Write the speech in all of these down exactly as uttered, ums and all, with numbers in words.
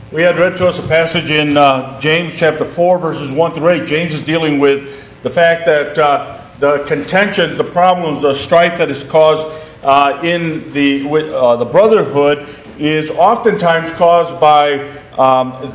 We had read to us a passage in uh, James chapter four, verses one through eight. James is dealing with the fact that uh, the contentions, the problems, the strife that is caused uh, in the with, uh, the brotherhood is oftentimes caused by um,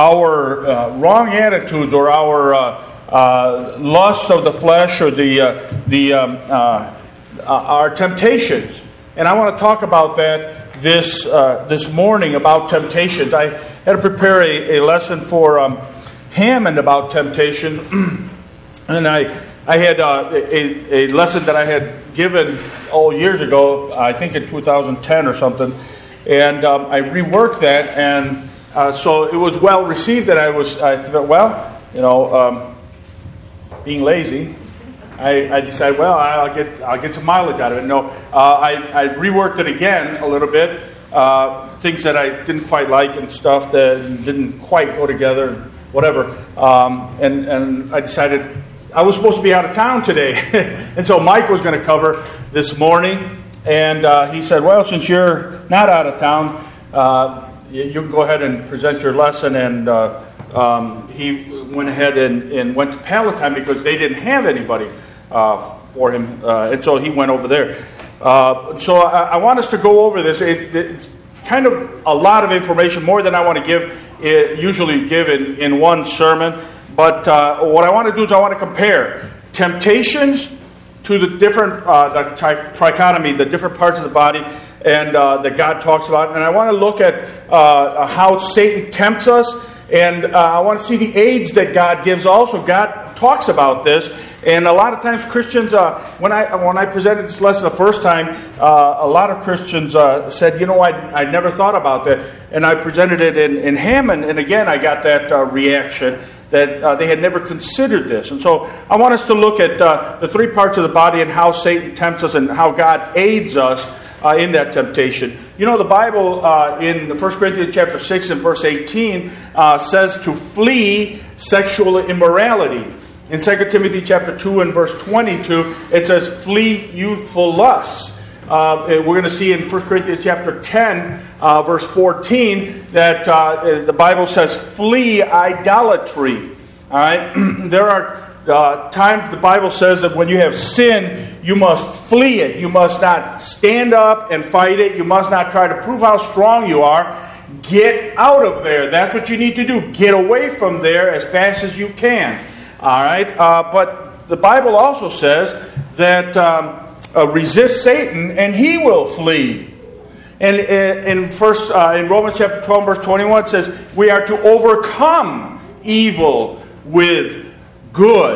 our uh, wrong attitudes or our uh, uh, lust of the flesh or the uh, the um, uh, our temptations. And I want to talk about that this uh, this morning about temptations. I had to prepare a, a lesson for um, Hammond about temptation, and I I had uh, a, a lesson that I had given oh years ago, I think in two thousand ten or something, and um, I reworked that, and uh, so it was well received. That I was I thought, well, you know, um, being lazy. I, I decided, well, I'll get I'll get some mileage out of it. No, uh, I, I reworked it again a little bit. Uh, things that I didn't quite like and stuff that didn't quite go together, whatever. Um, and and I decided I was supposed to be out of town today, and so Mike was going to cover this morning. And uh, he said, well, since you're not out of town, uh, you, you can go ahead and present your lesson. And uh, um, he went ahead and, and went to Palatine because they didn't have anybody uh, for him, uh, and so he went over there. Uh, so I, I want us to go over this. It, it's kind of a lot of information, more than I want to give, uh, usually give in, in one sermon. But uh, what I want to do is I want to compare temptations to the different, uh, the tri- trichotomy, the different parts of the body, and uh, that God talks about. And I want to look at uh, how Satan tempts us. And uh, I want to see the aids that God gives also. God talks about this. And a lot of times Christians, uh, when I when I presented this lesson the first time, uh, a lot of Christians uh, said, you know, I I never thought about that. And I presented it in, in Hammond, and again I got that uh, reaction that uh, they had never considered this. And so I want us to look at uh, the three parts of the body and how Satan tempts us and how God aids us Uh, in that temptation. You know, the Bible uh, in First Corinthians chapter six and verse eighteen uh, says to flee sexual immorality. In Second Timothy chapter two and verse twenty-two, it says flee youthful lusts. Uh, we're going to see in First Corinthians chapter ten, uh, verse fourteen, that uh, the Bible says flee idolatry. All right, there are Uh, times the Bible says that when you have sin, you must flee it. You must not stand up and fight it. You must not try to prove how strong you are. Get out of there. That's what you need to do. Get away from there as fast as you can. All right. Uh, but the Bible also says that um, uh, resist Satan and he will flee. And in first uh, in Romans chapter twelve, verse twenty-one, it says we are to overcome evil with good.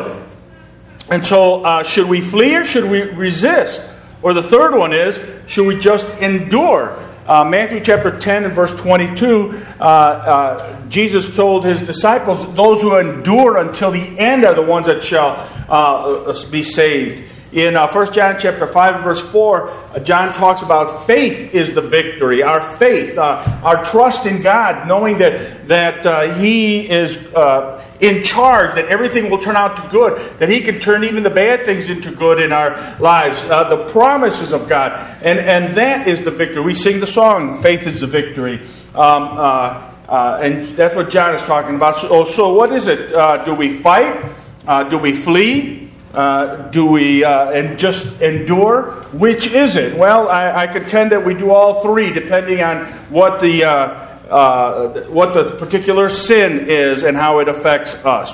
And so, uh, should we flee or should we resist? Or the third one is, should we just endure? Uh, Matthew chapter ten and verse twenty-two, uh, uh, Jesus told his disciples, those who endure until the end are the ones that shall uh, be saved. In uh, First John chapter five and verse four, uh, John talks about faith is the victory. Our faith, uh, our trust in God, knowing that that uh, He is uh, in charge, that everything will turn out to good, that He can turn even the bad things into good in our lives. Uh, the promises of God, and and that is the victory. We sing the song, "Faith is the victory," um, uh, uh, and that's what John is talking about. So, so what is it? Uh, do we fight? Uh, do we flee? Uh, do we uh, and just endure? Which is it? Well, I, I contend that we do all three, depending on what the uh, uh, what the particular sin is and how it affects us.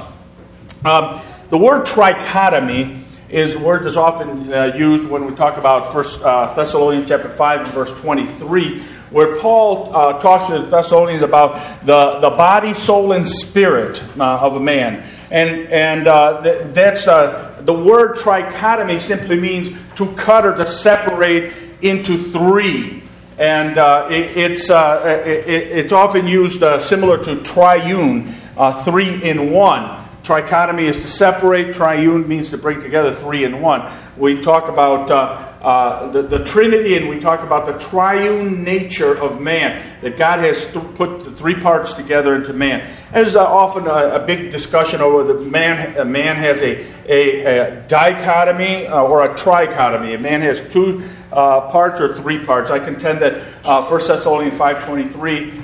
Um, the word trichotomy is a word that's often uh, used when we talk about First uh, Thessalonians chapter five and verse twenty-three, where Paul uh, talks to the Thessalonians about the, the body, soul, and spirit uh, of a man. And and uh, th- that's uh, the word trichotomy simply means to cut or to separate into three, and uh, it, it's uh, it, it's often used uh, similar to triune, uh, three in one. Trichotomy is to separate. Triune means to bring together three in one. We talk about uh, uh, the, the Trinity, and we talk about the triune nature of man, that God has th- put the three parts together into man. There's uh, often a, a big discussion over the man. A man has a, a, a dichotomy uh, or a trichotomy. A man has two uh, parts or three parts. I contend that uh, First Thessalonians five twenty-three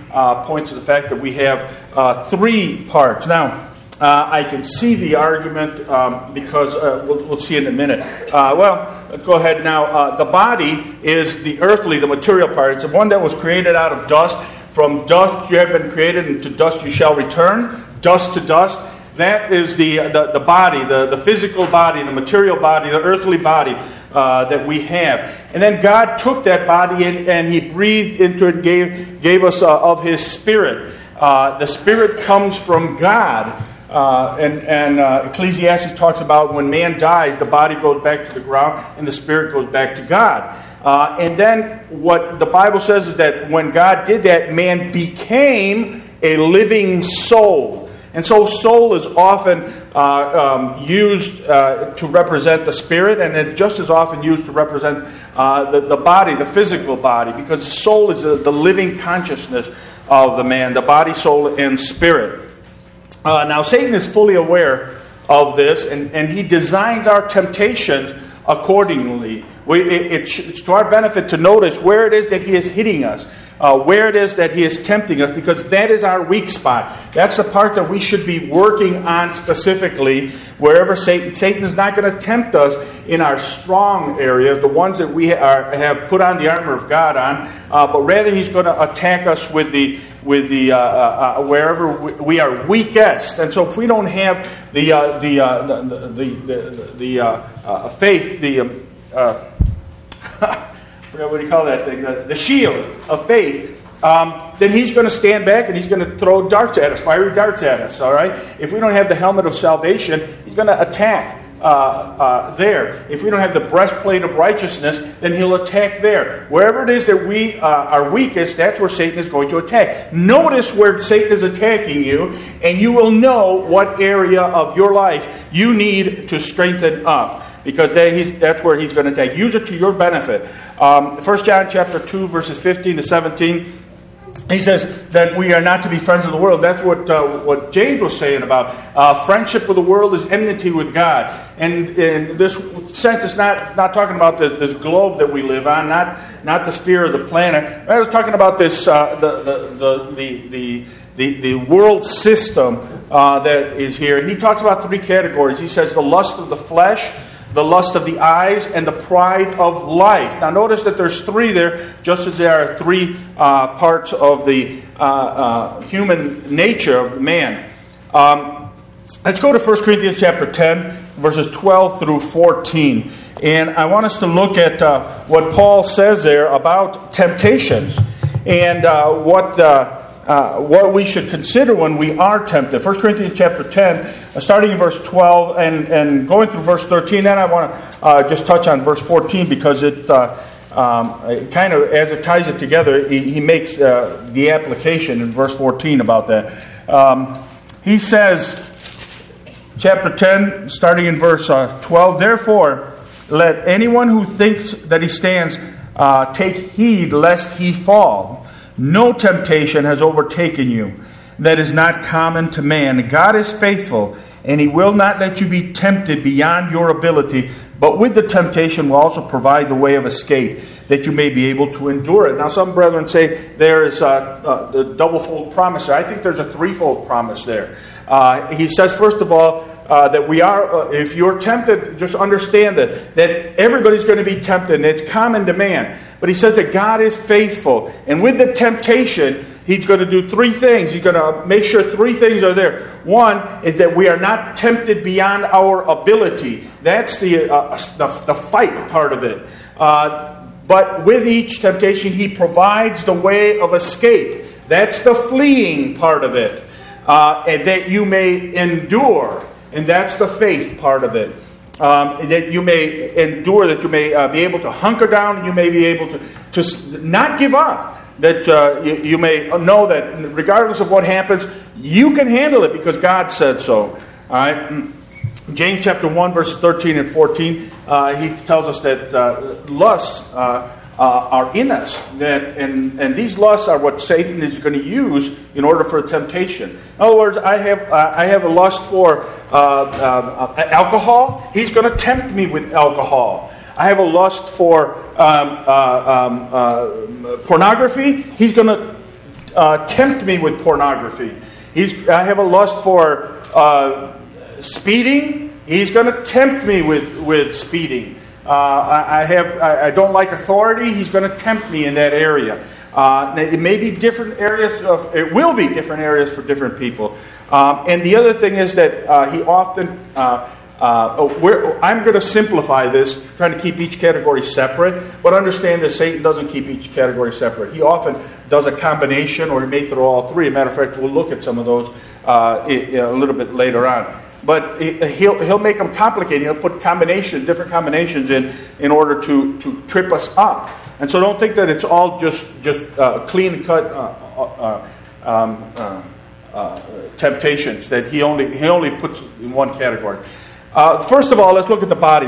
uh, points to the fact that we have uh, three parts. Now, uh, I can see the argument um, because uh, we'll, we'll see in a minute. Uh, well, let's go ahead now. Uh, the body is the earthly, the material part. It's the one that was created out of dust. From dust you have been created, and to dust you shall return. Dust to dust. That is the the, the body, the, the physical body, the material body, the earthly body uh, that we have. And then God took that body and, and He breathed into it and gave, gave us uh, of His Spirit. Uh, the Spirit comes from God. Uh, and and uh, Ecclesiastes talks about when man dies, the body goes back to the ground and the spirit goes back to God. Uh, and then what the Bible says is that when God did that, man became a living soul. And so soul is often uh, um, used uh, to represent the spirit, and it's just as often used to represent uh, the, the body, the physical body, because soul is a, the living consciousness of the man, the body, soul, and spirit. Uh, now, Satan is fully aware of this, and, and he designs our temptations accordingly. We, it, it, it's to our benefit to notice where it is that he is hitting us, uh, where it is that he is tempting us, because that is our weak spot. That's the part that we should be working on specifically, wherever Satan... Satan is not going to tempt us in our strong areas, the ones that we are, have put on the armor of God on, uh, but rather he's going to attack us with the... with the uh, uh, wherever we are weakest. And so if we don't have the uh, the, uh, the the the the uh, uh, faith, the um, uh, I forgot what do you call that thing, the, the shield of faith, um, then he's going to stand back and he's going to throw darts at us, fiery darts at us. All right. If we don't have the helmet of salvation, he's going to attack. Uh, uh, there. If we don't have the breastplate of righteousness, then he'll attack there. Wherever it is that we uh, are weakest, that's where Satan is going to attack. Notice where Satan is attacking you, and you will know what area of your life you need to strengthen up. Because that he's, that's where he's going to attack. Use it to your benefit. Um, First John chapter two, verses fifteen to seventeen. He says that we are not to be friends of the world. That's what uh, what James was saying about uh, friendship with the world is enmity with God. And in this sense, it's not, not talking about this, this globe that we live on, not not the sphere of the planet. I was talking about this uh, the, the, the the the the world system uh, that is here. He talks about three categories. He says the lust of the flesh, the lust of the eyes, and the pride of life. Now notice that there's three there, just as there are three uh, parts of the uh, uh, human nature of man. Um, let's go to First Corinthians chapter ten, verses twelve through fourteen. And I want us to look at uh, what Paul says there about temptations and uh, what... Uh, Uh, what we should consider when we are tempted. First Corinthians chapter ten, uh, starting in verse twelve and, and going through verse thirteen. Then I want to uh, just touch on verse fourteen because it, uh, um, it kind of, as it ties it together, he, he makes uh, the application in verse fourteen about that. Um, he says, chapter ten, starting in verse uh, twelve, "Therefore, let anyone who thinks that he stands uh, take heed lest he fall. No temptation has overtaken you that is not common to man. God is faithful, and He will not let you be tempted beyond your ability, but with the temptation will also provide the way of escape, that you may be able to endure it." Now, some brethren say there is uh, uh, the double-fold promise there. I think there's a threefold promise there. Uh, he says, first of all, Uh, that we are, uh, if you're tempted, just understand that, that everybody's going to be tempted, and it's common to man. But he says that God is faithful. And with the temptation, He's going to do three things. He's going to make sure three things are there. One is that we are not tempted beyond our ability. That's the, uh, the, the fight part of it. Uh, but with each temptation, He provides the way of escape. That's the fleeing part of it. Uh, and that you may endure. And that's the faith part of it. Um, that you may endure, that you may uh, be able to hunker down, and you may be able to, to not give up. That uh, you, you may know that regardless of what happens, you can handle it because God said so. All right. James chapter one, verses thirteen and fourteen, uh, he tells us that uh, lusts uh, uh, are in us. That, and, and these lusts are what Satan is going to use in order for temptation. In other words, I have uh, I have a lust for uh, uh, alcohol. He's going to tempt me with alcohol. I have a lust for um, uh, um, uh, pornography. He's going to uh, tempt me with pornography. He's, I have a lust for uh, speeding. He's going to tempt me with, with speeding. Uh, I, I have I, I don't like authority. He's going to tempt me in that area. Uh, it may be different areas of. It will be different areas for different people. Um, and the other thing is that uh, he often. Uh, uh, we're, I'm going to simplify this, trying to keep each category separate. But understand that Satan doesn't keep each category separate. He often does a combination, or he may throw all three. As a matter of fact, we'll look at some of those uh, a little bit later on. But he'll he'll make them complicated. He'll put combinations, different combinations in in order to, to trip us up. And so don't think that it's all just just uh, clean cut uh, uh, um, uh, uh, temptations that he only he only puts in one category. Uh, first of all, let's look at the body.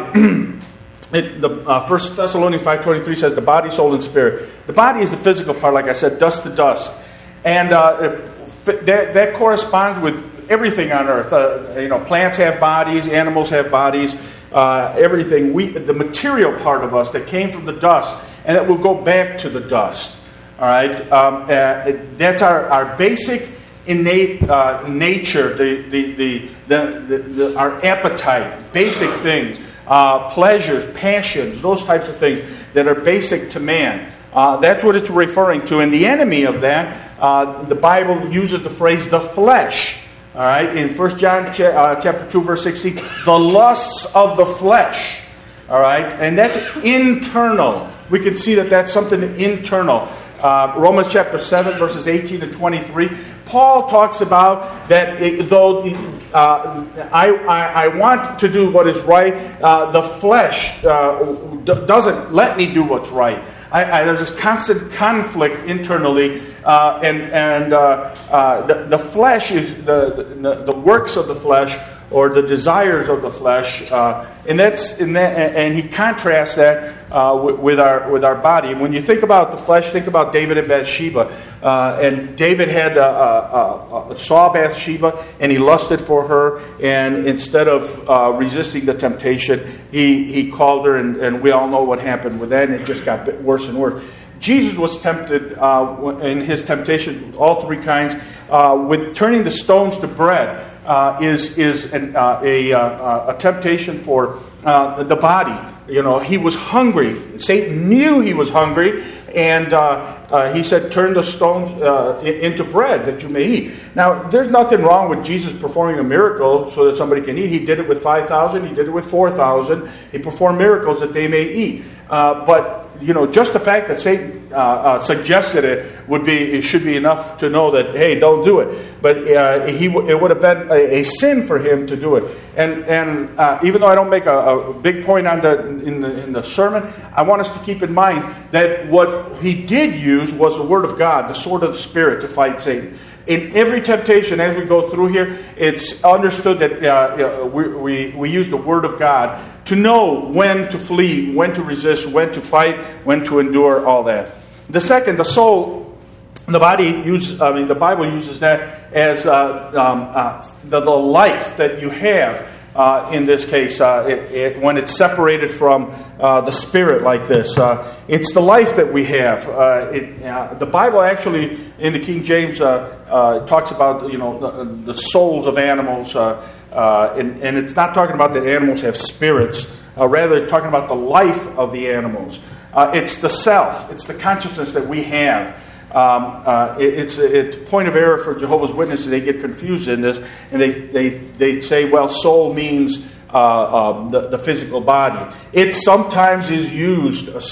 it, the uh, First Thessalonians five twenty-three says the body, soul, and spirit. The body is the physical part, like I said, dust to dust, and uh, that that corresponds with everything on earth. Uh, you know, plants have bodies, animals have bodies, uh, everything. We, the material part of us that came from the dust, and it will go back to the dust. All right, um, uh, that's our, our basic innate uh, nature, the the, the, the, the the our appetite, basic things, uh, pleasures, passions, those types of things that are basic to man. Uh, that's what it's referring to. And the enemy of that, uh, the Bible uses the phrase "the flesh." All right, in First John cha- uh, chapter two, verse sixteen, the lusts of the flesh. All right, and that's internal. We can see that that's something internal. Uh, Romans chapter seven, verses eighteen and twenty-three. Paul talks about that it, though uh, I, I, I want to do what is right, uh, the flesh uh, d- doesn't let me do what's right. I, I, there's this constant conflict internally, uh, and and uh, uh, the, the flesh is the, the the works of the flesh, or the desires of the flesh, uh, and that's in that, and he contrasts that uh, with, with our with our body. When you think about the flesh, think about David and Bathsheba. Uh, and David had uh, uh, uh, saw Bathsheba, and he lusted for her. And instead of uh, resisting the temptation, he he called her, and, and we all know what happened with that. And it just got worse and worse. Jesus was tempted uh, in his temptation, all three kinds, uh, with turning the stones to bread. Uh, is is an, uh, a, uh, a temptation for uh, the body. You know, he was hungry. Satan knew he was hungry, and uh, uh, he said, "Turn the stones uh, into bread that you may eat." Now, there's nothing wrong with Jesus performing a miracle so that somebody can eat. He did it with five thousand. He did it with four thousand. He performed miracles that they may eat. Uh, but you know, just the fact that Satan uh, uh, suggested it would be it should be enough to know that, hey, don't do it. But uh, he w- it would have been a, a sin for him to do it. And and uh, even though I don't make a, a big point on the in the in the sermon, I want us to keep in mind that what he did use was the Word of God, the sword of the Spirit, to fight Satan. In every temptation, as we go through here, it's understood that uh, we, we we use the Word of God to know when to flee, when to resist, when to fight, when to endure, all that. The second, the soul, the body, use, I mean, the Bible uses that as uh, um, uh, the, the life that you have. Uh, in this case, uh, it, it, when it's separated from uh, the spirit like this, uh, it's the life that we have. Uh, it, uh, the Bible actually, in the King James, uh, uh, talks about you know the, the souls of animals, uh, uh, and, and it's not talking about that animals have spirits. Uh, rather, it's talking about the life of the animals. Uh, it's the self. It's the consciousness that we have. Um, uh, it, it's a point of error for Jehovah's Witnesses. They get confused in this, and they they, they say, well, soul means uh, uh, the, the physical body. It sometimes is used uh,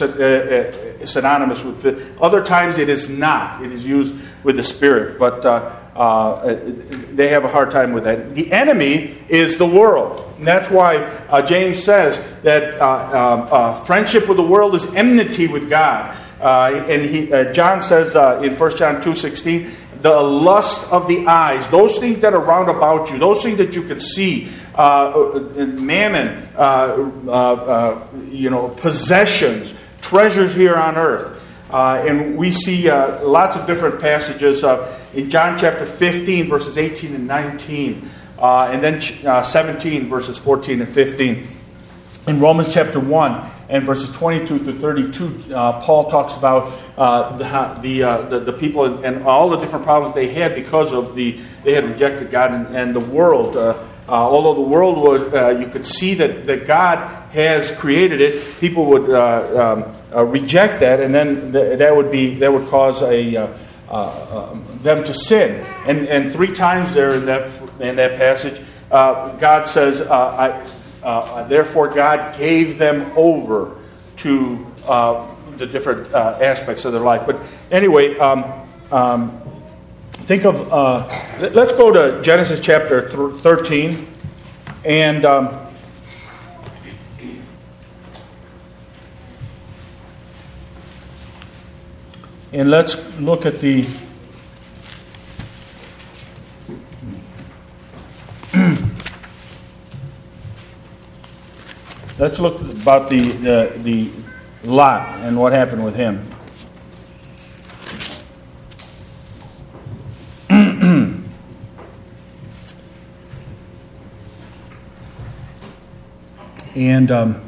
uh, synonymous with it. Other times it is not. It is used with the spirit, but uh, uh, they have a hard time with that. The enemy is the world. And that's why uh, James says that uh, um, uh, friendship with the world is enmity with God. Uh, and he, uh, John says uh, in First John two sixteen, the lust of the eyes, those things that are round about you, those things that you can see, uh, mammon, uh, uh, uh, you know, possessions, treasures here on earth. Uh, and we see uh, lots of different passages uh, in John chapter fifteen, verses eighteen and nineteen, uh, and then uh, seventeen, verses fourteen and fifteen. In Romans chapter one, and verses twenty-two through thirty-two, uh, Paul talks about uh, the the, uh, the the people and, and all the different problems they had because of the they had rejected God and, and the world. Uh, uh, although the world was, uh, you could see that, that God has created it. People would uh, um, uh, reject that, and then th- that would be that would cause a uh, uh, uh, them to sin. And and three times there in that in that passage, uh, God says, uh, "I." Uh, therefore, God gave them over to uh, the different uh, aspects of their life. But anyway, um, um, think of. Uh, let's go to Genesis chapter thirteen, and um, and let's look at the. Let's look about the, the the Lot and what happened with him. and um,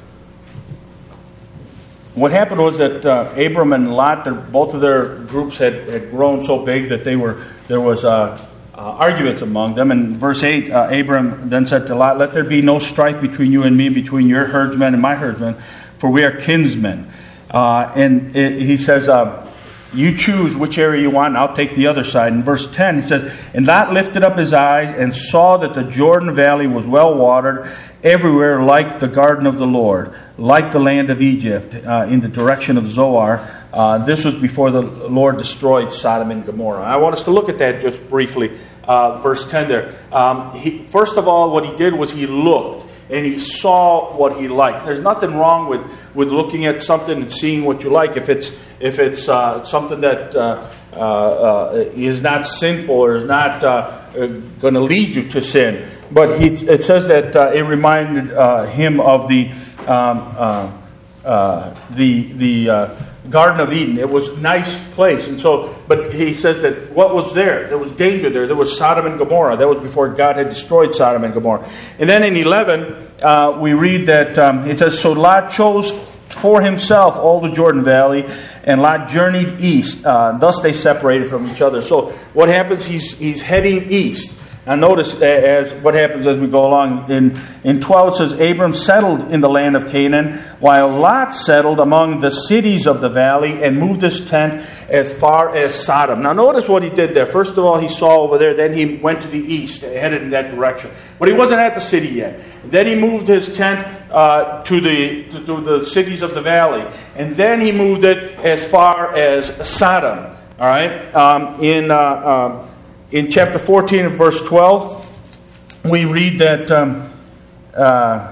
what happened was that uh, Abram and Lot, both of their groups had, had grown so big that they were there was uh, Uh, arguments among them. In verse eight, uh, Abram then said to Lot, "Let there be no strife between you and me, between your herdsmen and my herdsmen, for we are kinsmen." Uh, and it, he says, uh, "You choose which area you want, and I'll take the other side." In verse ten, he says, "And Lot lifted up his eyes and saw that the Jordan Valley was well watered, everywhere like the garden of the Lord, like the land of Egypt, uh, in the direction of Zoar." Uh, this was before the Lord destroyed Sodom and Gomorrah. I want us to look at that just briefly. Uh, verse ten there. Um, he, first of all, what he did was he looked and he saw what he liked. There's nothing wrong with, with looking at something and seeing what you like if it's if it's uh, something that uh, uh, uh, is not sinful or is not uh, going to lead you to sin. But he, it says that uh, it reminded uh, him of the um, uh, uh, the the. Uh, Garden of Eden. It was a nice place. And so, but he says that what was there? There was danger there. There was Sodom and Gomorrah. That was before God had destroyed Sodom and Gomorrah. And then in eleven, uh, we read that um, it says, "So Lot chose for himself all the Jordan Valley, and Lot journeyed east. Uh, thus they separated from each other." So what happens? He's he's heading east. Now notice as what happens as we go along. In, in twelve it says, "Abram settled in the land of Canaan, while Lot settled among the cities of the valley and moved his tent as far as Sodom." Now notice what he did there. First of all, he saw over there, then he went to the east, headed in that direction. But he wasn't at the city yet. Then he moved his tent uh, to, the, to, to the cities of the valley. And then he moved it as far as Sodom. All right? Um, in... Uh, um, In chapter fourteen and verse twelve, we read that um, uh,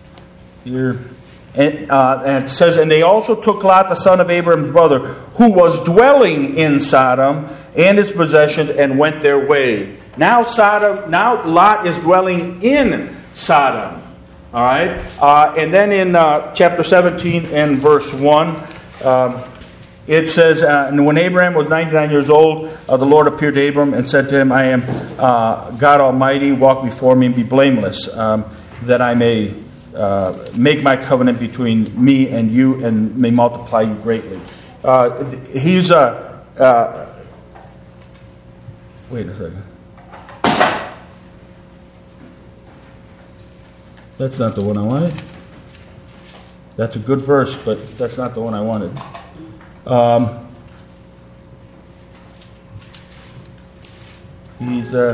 here, and, uh, and it says, "And they also took Lot, the son of Abraham's brother, who was dwelling in Sodom, and his possessions, and went their way." Now Sodom, now Lot is dwelling in Sodom. All right, uh, and then in uh, chapter seventeen and verse one. Um, It says, uh, "And when Abraham was ninety-nine years old, uh, the Lord appeared to Abram and said to him, I am uh, God Almighty, walk before me and be blameless, um, that I may uh, make my covenant between me and you and may multiply you greatly." Uh, he's a... Uh, uh, wait a second. That's not the one I wanted. That's a good verse, but that's not the one I wanted. Um, he's uh,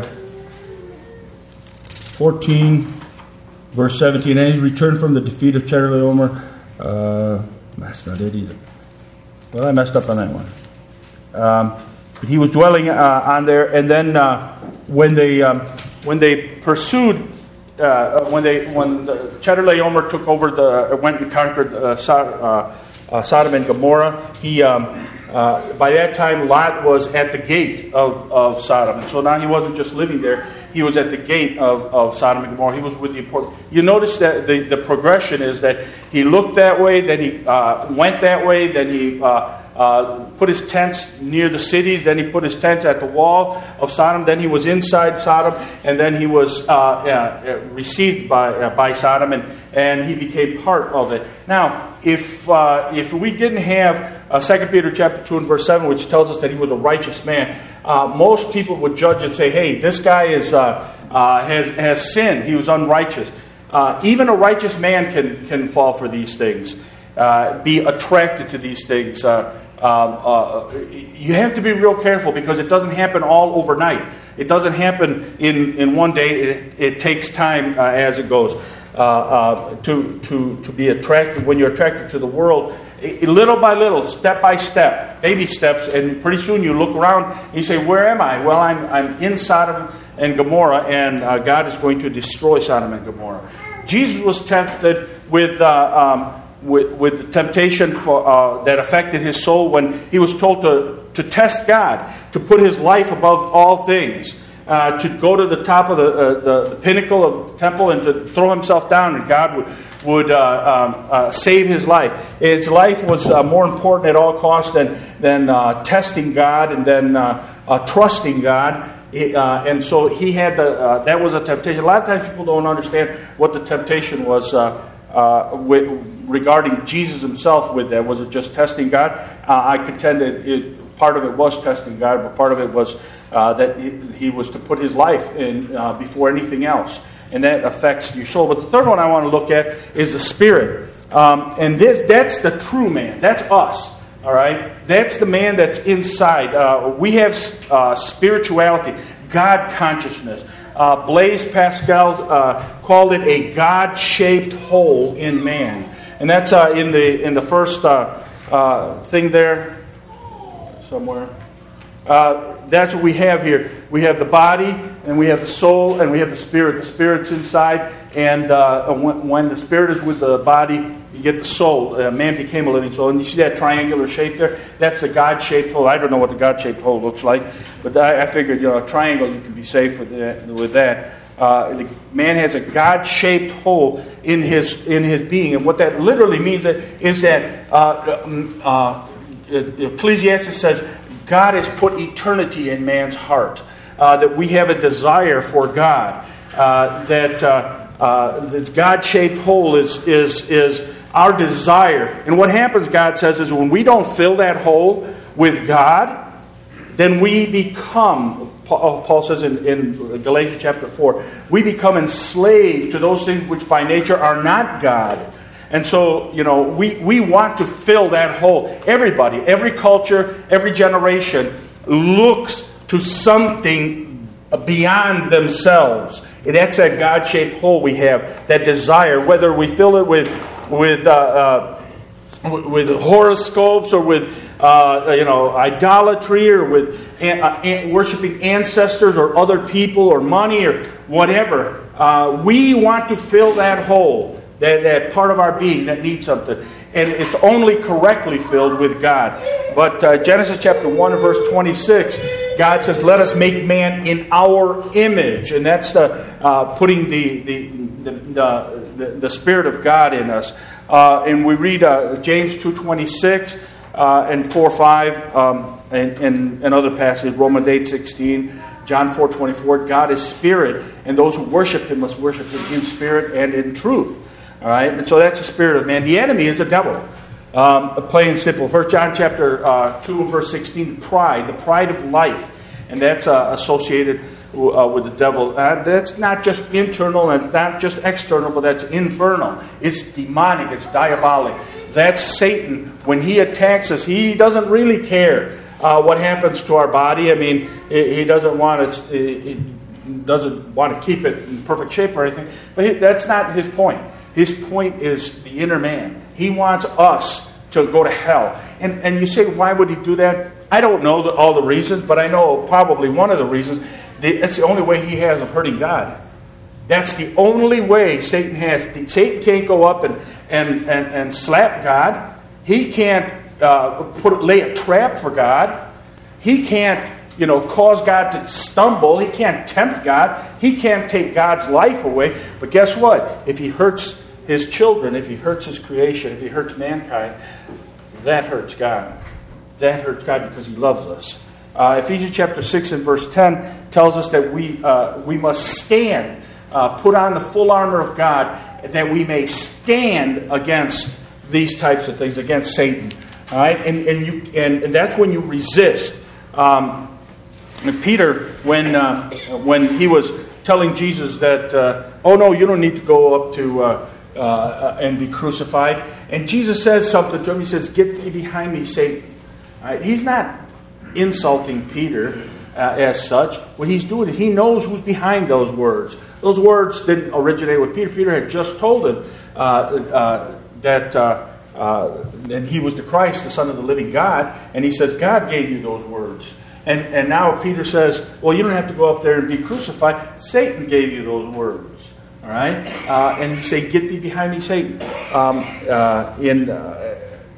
fourteen, verse seventeen. "And he's returned from the defeat of Chedorlaomer." Uh, that's not it either. Well, I messed up on that one. Um, but he was dwelling uh, on there, and then uh, when they um, when they pursued, uh, when they when the Chedorlaomer took over the went and conquered uh, uh, Uh, Sodom and Gomorrah. He, um, uh, by that time, Lot was at the gate of, of Sodom. And so now he wasn't just living there. He was at the gate of, of Sodom and Gomorrah. He was with the important... You notice that the, the progression is that he looked that way, then he uh, went that way, then he uh, uh, put his tents near the cities. Then he put his tents at the wall of Sodom. Then he was inside Sodom, and then he was uh, uh, received by uh, by Sodom, and, and he became part of it. Now, if uh, if we didn't have uh, Second Peter chapter two and verse seven, which tells us that he was a righteous man, uh, most people would judge and say, "Hey, this guy is uh, uh, has has sinned. He was unrighteous." Uh, even a righteous man can can fall for these things, uh, be attracted to these things. Uh, um, uh, you have to be real careful because it doesn't happen all overnight. It doesn't happen in, in one day. It, it takes time uh, as it goes uh, uh, to to to be attracted. When you're attracted to the world, it, little by little, step by step, baby steps, and pretty soon you look around and you say, "Where am I?" Well, I'm I'm in Sodom and Gomorrah, and uh, God is going to destroy Sodom and Gomorrah. Jesus was tempted with uh, um, with, with the temptation for, uh, that affected his soul when he was told to, to test God, to put his life above all things, uh, to go to the top of the, uh, the, the pinnacle of the temple and to throw himself down, and God would would uh, um, uh, save his life. His life was uh, more important at all costs than than uh, testing God and then uh, uh, trusting God. Uh, and so he had the, uh, that was a temptation. A lot of times people don't understand what the temptation was uh, uh, with, regarding Jesus himself with that. Was it just testing God? Uh, I contend that it, part of it was testing God, but part of it was uh, that he, he was to put his life in uh, before anything else. And that affects your soul. But the third one I want to look at is the Spirit. Um, and this that's the true man. That's us. All right? That's the man that's inside. Uh, we have uh, spirituality, God consciousness. Uh, Blaise Pascal uh, called it a God-shaped hole in man. And that's uh, in the in the first uh, uh, thing there somewhere. Uh, that's what we have here. We have the body, and we have the soul, and we have the spirit. The spirit's inside, and uh, when, when the spirit is with the body, you get the soul. Uh, man became a living soul. And you see that triangular shape there? That's a God-shaped hole. I don't know what the God-shaped hole looks like, but I, I figured, you know, a triangle, you can be safe with that. With that. Uh, the man has a God-shaped hole in his in his being. And what that literally means is that uh, uh, Ecclesiastes says, God has put eternity in man's heart. Uh, that we have a desire for God. Uh, that uh, uh, this God-shaped hole is is is our desire. And what happens, God says, is when we don't fill that hole with God, then we become, Paul says in, in Galatians chapter four, we become enslaved to those things which by nature are not God. And so, you know, we, we want to fill that hole. Everybody, every culture, every generation looks to something beyond themselves. That's that God-shaped hole we have, that desire, whether we fill it with with uh, uh, with horoscopes or with uh, you know idolatry or with an, uh, an, worshiping ancestors or other people or money or whatever. Uh, we want to fill that hole. That, that part of our being that needs something. And it's only correctly filled with God. But uh, Genesis chapter one and verse twenty-six, God says, let us make man in our image. And that's the uh, putting the the, the the the Spirit of God in us. Uh, and we read uh, James two twenty-six uh, and four five um, and, and, and other passages, Romans eight sixteen. John four twenty-four, God is spirit, and those who worship Him must worship Him in spirit and in truth. All right, and so that's the spirit of man. The enemy is the devil. Um, plain and simple. First John chapter uh, two and verse sixteen, pride, the pride of life, and that's uh, associated uh, with the devil. Uh, that's not just internal and not just external, but that's infernal. It's demonic. It's diabolic. That's Satan. When he attacks us, he doesn't really care uh, what happens to our body. I mean, he doesn't want it. He doesn't want to keep it in perfect shape or anything. But he, that's not his point. His point is the inner man. He wants us to go to hell. And and you say, why would he do that? I don't know the, all the reasons, but I know probably one of the reasons. That's the only way he has of hurting God. That's the only way Satan has. Satan can't go up and, and, and, and slap God. He can't uh, put lay a trap for God. He can't you know, cause God to stumble. He can't tempt God. He can't take God's life away. But guess what? If he hurts his children, if he hurts his creation, if he hurts mankind, that hurts God. that hurts God because He loves us. Uh, Ephesians chapter six and verse ten tells us that we uh, we must stand, uh, put on the full armor of God, that we may stand against these types of things, against Satan. All right, and and you and, and that's when you resist. Um, and Peter, when uh, when he was telling Jesus that, uh, oh no, you don't need to go up to uh, uh, and be crucified, and Jesus says something to him. He says, "Get thee behind me, Satan." All right, he's not insulting Peter uh, as such. What he's doing is he knows who's behind those words. Those words didn't originate with Peter. Peter had just told him uh, uh, that uh, uh, and he was the Christ, the Son of the living God. And he says, God gave you those words. And, and now Peter says, well, you don't have to go up there and be crucified. Satan gave you those words. All right? Uh, and he said, get thee behind me, Satan. Um, uh, in, uh,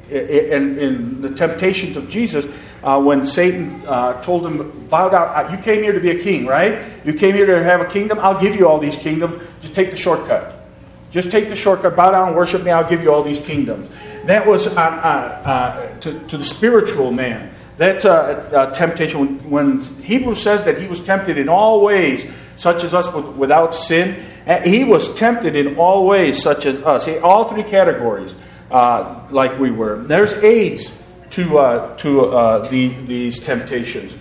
in, in the temptations of Jesus, Uh, when Satan uh, told him, bow down, uh, you came here to be a king, right? You came here to have a kingdom. I'll give you all these kingdoms. Just take the shortcut. Just take the shortcut. Bow down and worship me. I'll give you all these kingdoms. That was uh, uh, uh, to, to the spiritual man. That's uh, uh, temptation. When, when Hebrews says that he was tempted in all ways, such as us, without sin, he was tempted in all ways, such as us. All three categories, uh, like we were. There's aids to uh, to uh, the, these temptations.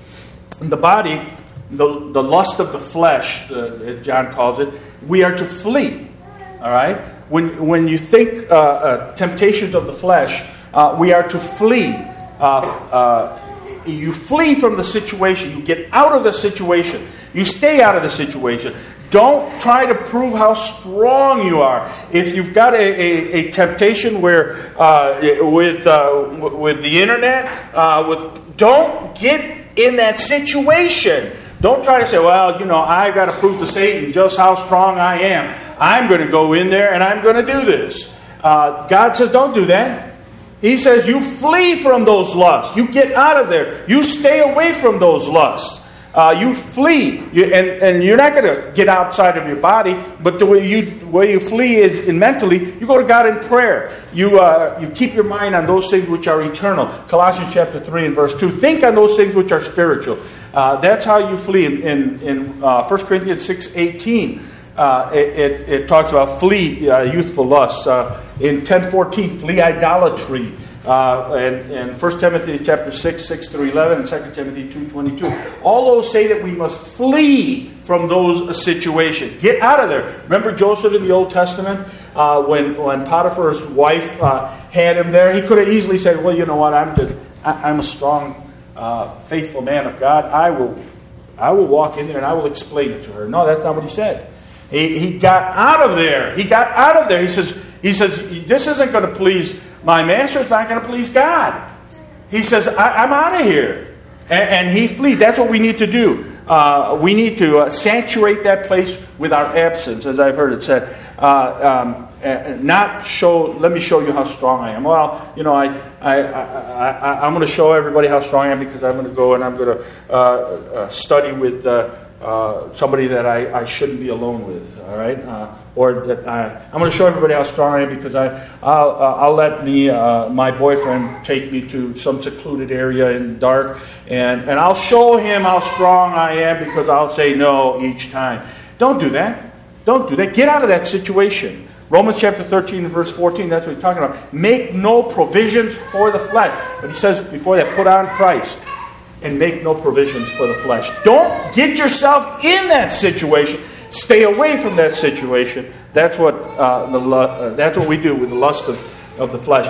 In the body, the, the lust of the flesh, uh, as John calls it, we are to flee. All right? When, when you think uh, uh, temptations of the flesh, uh, we are to flee. Uh, uh, you flee from the situation. You get out of the situation. You stay out of the situation. Don't try to prove how strong you are. If you've got a, a, a temptation where uh, with uh, with the internet, uh, with don't get in that situation. Don't try to say, well, you know, I got to prove to Satan just how strong I am. I'm going to go in there and I'm going to do this. Uh, God says, don't do that. He says, you flee from those lusts. You get out of there. You stay away from those lusts. Uh, you flee, you, and, and you're not going to get outside of your body, but the way you way you flee is in mentally. You go to God in prayer. You uh, you keep your mind on those things which are eternal. Colossians chapter three and verse two. Think on those things which are spiritual. Uh, that's how you flee. In in, in uh, First Corinthians six eighteen, uh, it, it it talks about flee uh, youthful lust. Uh, in ten fourteen, flee idolatry. Uh, and, and First Timothy chapter six, six through eleven, and Second Timothy two, twenty-two. All those say that we must flee from those situations. Get out of there. Remember Joseph in the Old Testament? Uh, when, when Potiphar's wife uh, had him there, he could have easily said, well, you know what, I'm, the, I, I'm a strong, uh, faithful man of God. I will, I will walk in there and I will explain it to her. No, that's not what he said. He, he got out of there. He got out of there. He says, he says, this isn't going to please my master. It's not going to please God. He says, I, I'm out of here. And, and he flees. That's what we need to do. Uh, we need to uh, saturate that place with our absence, as I've heard it said. Uh, um, uh, not show, let me show you how strong I am. Well, you know, I, I, I, I, I'm going to show everybody how strong I am because I'm going to go and I'm going to uh, uh, study with uh, uh, somebody that I, I shouldn't be alone with. All right? Uh, or that I, I'm going to show everybody how strong I am because I, I'll, uh, I'll let me, uh, my boyfriend take me to some secluded area in the dark, and, and I'll show him how strong I am because I'll say no each time. Don't do that. Don't do that. Get out of that situation. Romans chapter thirteen and verse fourteen, that's what he's talking about. Make no provisions for the flesh. But he says before that, put on Christ and make no provisions for the flesh. Don't get yourself in that situation. Stay away from that situation. That's what uh, the uh, that's what we do with the lust of, of the flesh.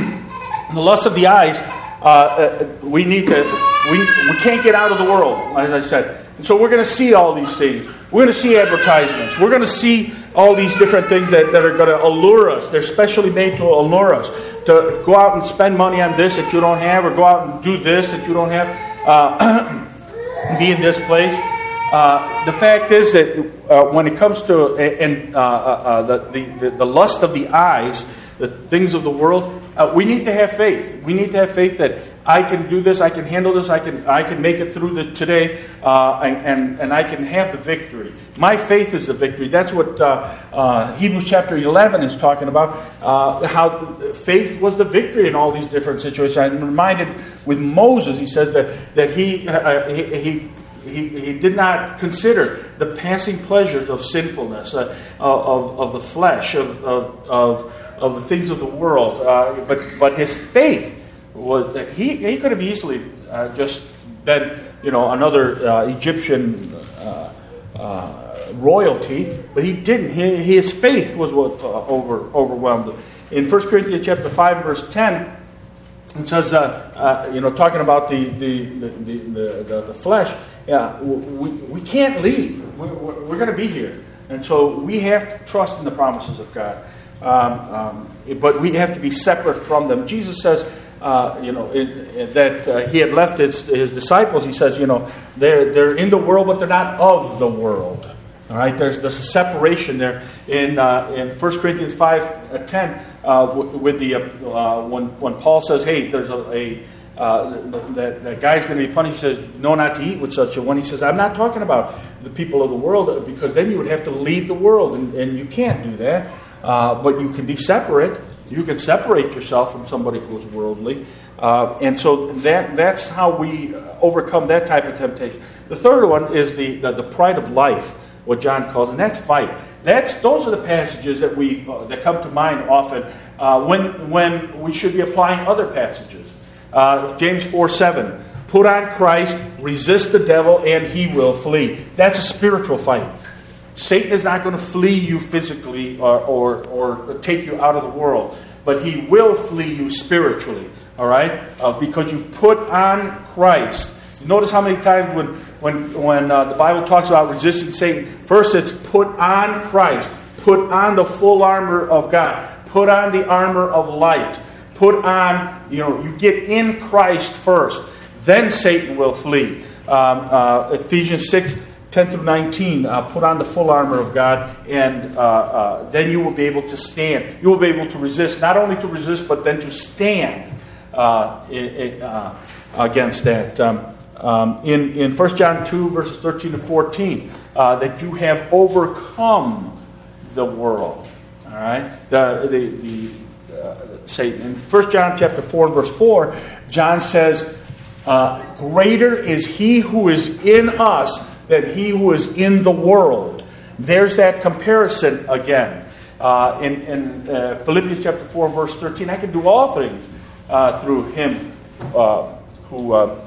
The lust of the eyes. Uh, uh, we need to. We we can't get out of the world, as I said. And so we're going to see all these things. We're going to see advertisements. We're going to see all these different things that, that are going to allure us. They're specially made to allure us. To go out and spend money on this that you don't have, or go out and do this that you don't have. Uh, be in this place. Uh, the fact is that uh, when it comes to and uh, uh, the, the the lust of the eyes, the things of the world, uh, we need to have faith. We need to have faith that I can do this, I can handle this, I can I can make it through the, today, uh, and, and, and I can have the victory. My faith is the victory. That's what uh, uh, Hebrews chapter eleven is talking about, uh, how faith was the victory in all these different situations. I'm reminded with Moses, he says that, that he, uh, he, he He, he did not consider the passing pleasures of sinfulness, uh, of, of the flesh, of, of, of, of the things of the world. Uh, but but his faith was that he, he could have easily uh, just been, you know, another uh, Egyptian uh, uh, royalty, but he didn't. He, his faith was what uh, over, overwhelmed him. In First Corinthians chapter five, verse ten, it says, uh, uh, you know, talking about the the the, the, the, the flesh. Yeah, we, we can't leave. We're, we're going to be here. And so we have to trust in the promises of God. Um, um, but we have to be separate from them. Jesus says, uh, you know, it, it, that uh, he had left his, his disciples. He says, you know, they're, they're in the world, but they're not of the world. All right, there's, there's a separation there. In uh, in First Corinthians five ten, uh, with the, uh, when, when Paul says, hey, there's a... a Uh, that, that guy's going to be punished. He says, no, not to eat with such a one. He says, I'm not talking about the people of the world, because then you would have to leave the world, and, and you can't do that. Uh, but you can be separate. You can separate yourself from somebody who is worldly. Uh, and so that that's how we overcome that type of temptation. The third one is the, the, the pride of life, what John calls, and that's fight. That's those are the passages that we uh, that come to mind often uh, when when we should be applying other passages. Uh, James four seven, put on Christ, resist the devil, and he will flee. That's a spiritual fight. Satan is not going to flee you physically or, or, or take you out of the world, but he will flee you spiritually, all right? Uh, because you put on Christ. Notice how many times when, when, when uh, the Bible talks about resisting Satan, first it's put on Christ, put on the full armor of God, put on the armor of light. Put on, you know, you get in Christ first. Then Satan will flee. Um, uh, Ephesians six, ten through nineteen, uh, put on the full armor of God, and uh, uh, then you will be able to stand. You will be able to resist, not only to resist, but then to stand uh, in, uh, against that. Um, um, in, in First John two, verses thirteen to fourteen, uh, that you have overcome the world. All right? The... the, the Uh, Satan. In First John chapter four and verse four, John says, uh, greater is he who is in us than he who is in the world. There's that comparison again. Uh, in in uh, Philippians chapter four and verse thirteen, I can do all things uh, through him uh, who uh,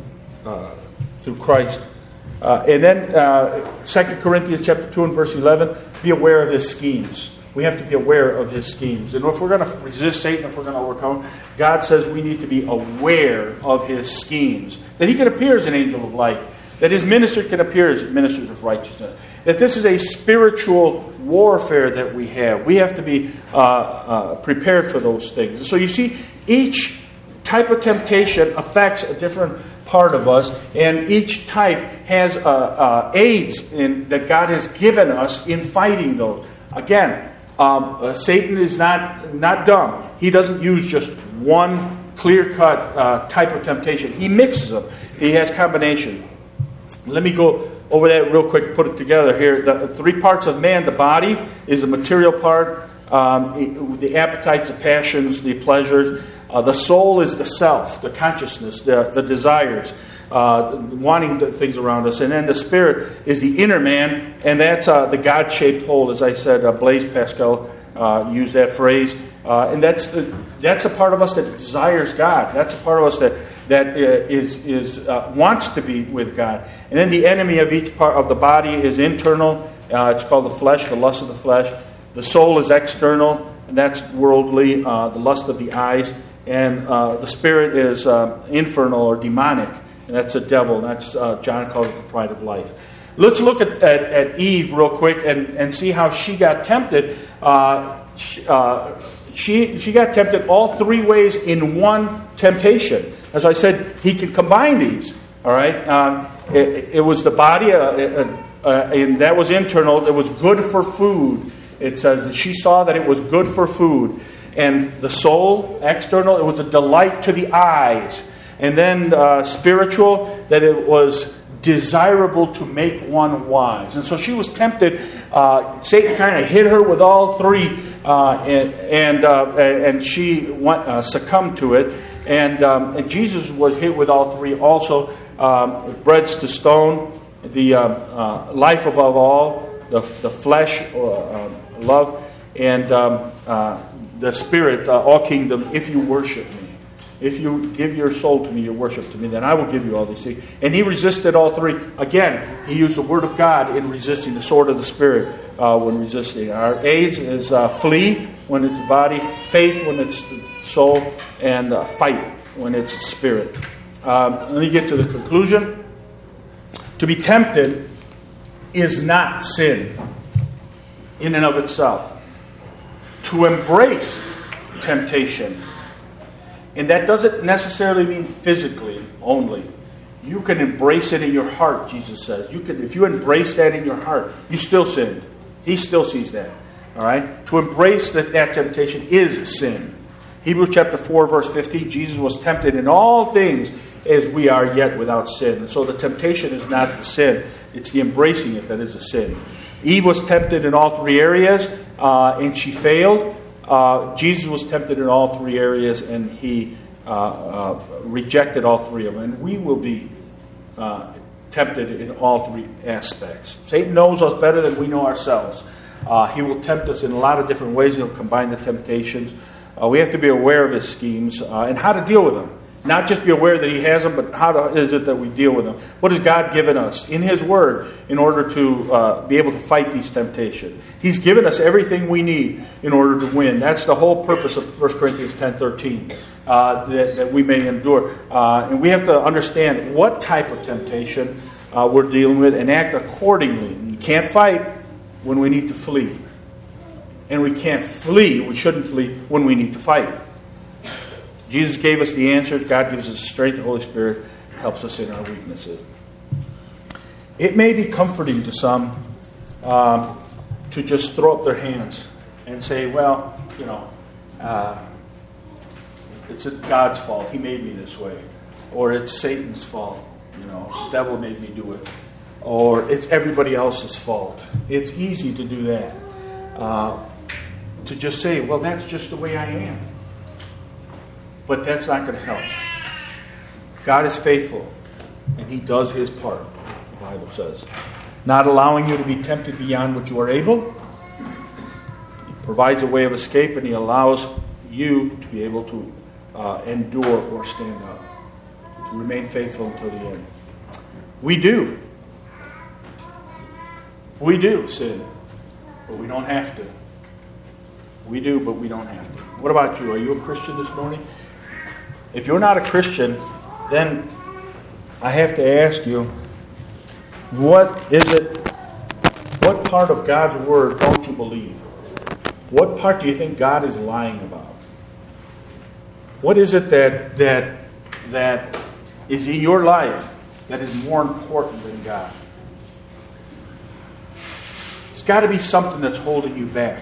uh, through Christ. Uh, and then uh, Second Corinthians chapter two and verse eleven, be aware of his schemes. We have to be aware of his schemes. And if we're going to resist Satan, if we're going to overcome him, God says we need to be aware of his schemes. That he can appear as an angel of light. That his minister can appear as ministers of righteousness. That this is a spiritual warfare that we have. We have to be uh, uh, prepared for those things. So you see, each type of temptation affects a different part of us. And each type has uh, uh, aids in, that God has given us in fighting those. Again, Um, uh, Satan is not not dumb. He doesn't use just one clear-cut uh, type of temptation. He mixes them. He has combination. Let me go over that real quick, put it together here. The three parts of man, the body is the material part, um, the appetites, the passions, the pleasures. Uh, the soul is the self, the consciousness, the, the desires. Uh, wanting the things around us. And then the spirit is the inner man, and that's uh, the God-shaped hole. As I said, uh, Blaise Pascal uh, used that phrase. Uh, and that's the, that's a part of us that desires God. That's a part of us that that uh, is is uh, wants to be with God. And then the enemy of each part of the body is internal. Uh, it's called the flesh, the lust of the flesh. The soul is external, and that's worldly, uh, the lust of the eyes. And uh, the spirit is uh, infernal or demonic. And that's a devil. That's uh, John calls it the pride of life. Let's look at, at, at Eve real quick and, and see how she got tempted. Uh, she, uh, she she got tempted all three ways in one temptation. As I said, he could combine these. All right. Um, it, it was the body, uh, uh, uh, and that was internal. It was good for food. It says that she saw that it was good for food. And the soul, external, it was a delight to the eyes. And then uh, spiritual, that it was desirable to make one wise. And so she was tempted. Uh, Satan kind of hit her with all three, uh, and and, uh, and she went, uh, succumbed to it. And, um, and Jesus was hit with all three also. Um, breads to stone, the uh, uh, life above all, the, the flesh, uh, love, and um, uh, the spirit, uh, all kingdom, if you worship me. If you give your soul to me, your worship to me, then I will give you all these things. And he resisted all three. Again, he used the word of God in resisting, the sword of the Spirit uh, when resisting. Our aids is uh, flee when it's the body, faith when it's the soul, and uh, fight when it's the spirit. Um, let me get to the conclusion. To be tempted is not sin in and of itself. To embrace temptation, and that doesn't necessarily mean physically only. You can embrace it in your heart, Jesus says. You can, if you embrace that in your heart, you still sinned. He still sees that. All right? To embrace that, that temptation is sin. Hebrews chapter four, verse fifteen, Jesus was tempted in all things as we are yet without sin. And so the temptation is not the sin. It's the embracing it that is a sin. Eve was tempted in all three areas, uh, and she failed. Uh, Jesus was tempted in all three areas, and he uh, uh, rejected all three of them. And we will be uh, tempted in all three aspects. Satan knows us better than we know ourselves. Uh, he will tempt us in a lot of different ways. He'll combine the temptations. Uh, we have to be aware of his schemes uh, and how to deal with them. Not just be aware that he has them, but how to, is it that we deal with them? What has God given us in his word in order to uh, be able to fight these temptations? He's given us everything we need in order to win. That's the whole purpose of First Corinthians ten thirteen, uh, that, that we may endure. Uh, and we have to understand what type of temptation uh, we're dealing with and act accordingly. We can't fight when we need to flee. And we can't flee, we shouldn't flee, when we need to fight. Jesus gave us the answers. God gives us strength. The Holy Spirit helps us in our weaknesses. It may be comforting to some um, to just throw up their hands and say, well, you know, uh, it's God's fault. He made me this way. Or it's Satan's fault. You know, the devil made me do it. Or it's everybody else's fault. It's easy to do that. Uh, to just say, well, that's just the way I am. But that's not going to help. God is faithful, and he does his part, the Bible says. Not allowing you to be tempted beyond what you are able. He provides a way of escape, and he allows you to be able to uh, endure or stand up. To remain faithful until the end. We do. We do sin, but we don't have to. We do, but we don't have to. What about you? Are you a Christian this morning? If you're not a Christian, then I have to ask you, what is it, what part of God's Word don't you believe? What part do you think God is lying about? What is it that that that is in your life that is more important than God? It's got to be something that's holding you back.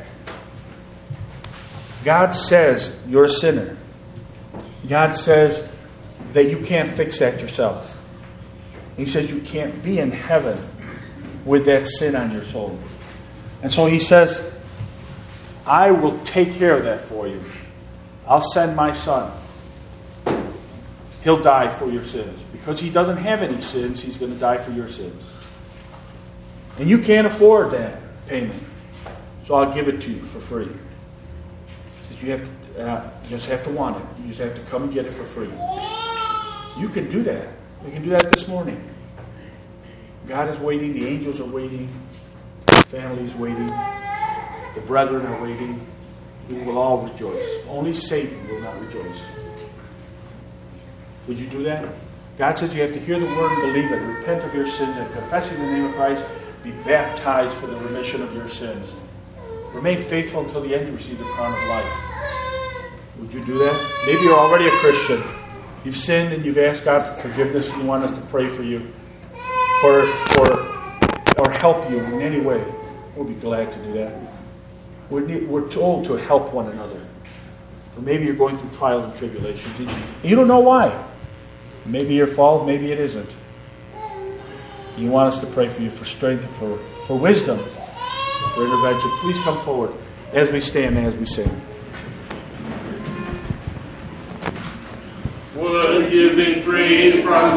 God says you're a sinner. God says that you can't fix that yourself. He says you can't be in heaven with that sin on your soul. And so he says, I will take care of that for you. I'll send my son. He'll die for your sins. Because he doesn't have any sins, he's going to die for your sins. And you can't afford that payment. So I'll give it to you for free. He says you have to Uh, you just have to want it. You just have to come and get it for free. You can do that. We can do that this morning. God is waiting. The angels are waiting. The family is waiting. The brethren are waiting. We will all rejoice. Only Satan will not rejoice. Would you do that? God says you have to hear the word and believe it. Repent of your sins and confessing the name of Christ, be baptized for the remission of your sins. Remain faithful until the end. You receive the crown of life. Would you do that? Maybe you're already a Christian. You've sinned and you've asked God for forgiveness and you want us to pray for you for, for or help you in any way. We'll be glad to do that. We're, we're told to help one another. Or maybe you're going through trials and tribulations and you don't know why. Maybe your fault, maybe it isn't. You want us to pray for you for strength, for, for wisdom, for intervention. Please come forward as we stand and as we sing. Would you be free from